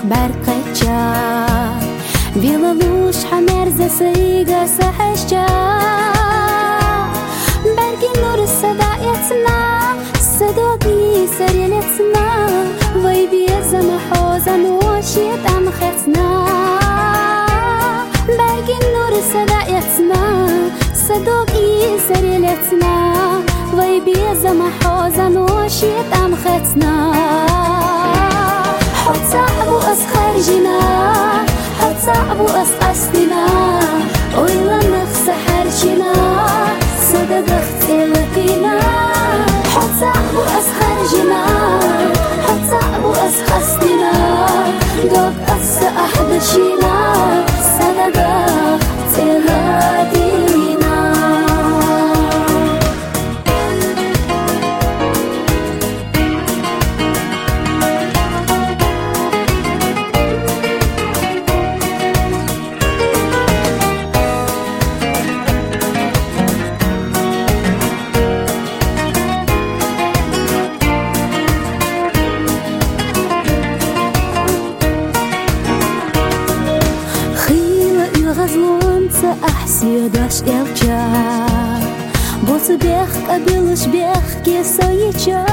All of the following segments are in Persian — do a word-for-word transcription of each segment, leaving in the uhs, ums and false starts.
برقجا بیلوش حمرز سیگا سحشجا برگی نور صدایتنا صداقی سریلتنا وی بیزم حوزن وشیت ام ختنا برگی نور صدایتنا صداقی سریلتنا وی بیزم حوزن وشیت ام ختنا حط صعب وأس خارجنا حط صعب وأس قصدنا ويلا نخس حرجنا صدق اختلافنا حط صعب وأس خارجنا حط صعب وأس قصدنا دوب أس أحدشنا صدق اختلافنا Съедаш елча, бос бех кабилуш бех кесоича,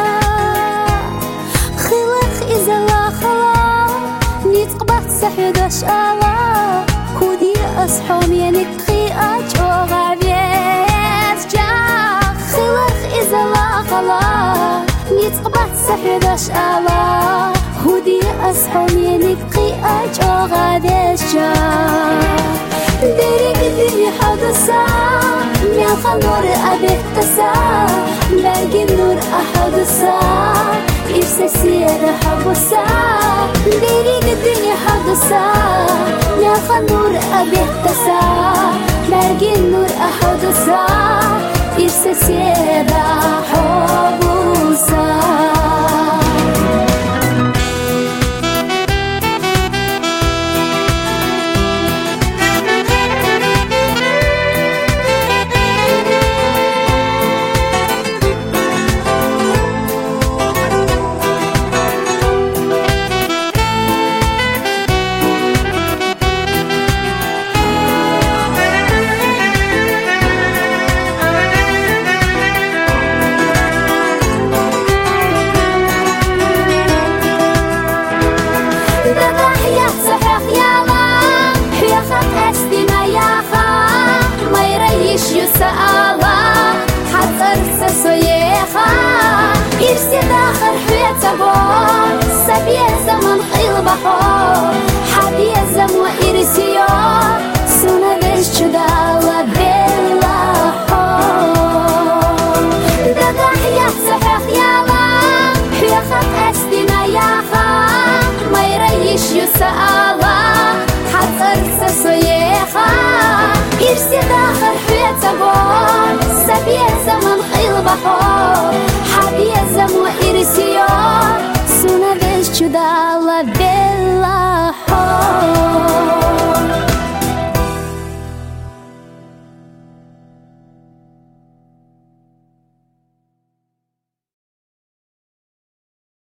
خلخ إذا لا خلا نتقبح سحيداش آلا خودي أصحام ينتخي أجوغا بيت جا خلخ إذا لا خلا نتقبح سحيداش آلا خودي أصحام ينتخي أجوغا بيت جا دريك الدنيا حدثا ميخ النور أبيتسا باقي النور أحدثا إرساسير حبسا دريك الدنيا حدثا ميخ النور أبيتسا باقي النور أحدثا إرساسير حبسا إرسي داخل حياته سبيه زمن قيل بحور حبيه زم وإرسيو سونا بيش جدالة بلا حور دادا حياة صحيح يالا حيا خط أسدنا ياخا ما يريش يسأل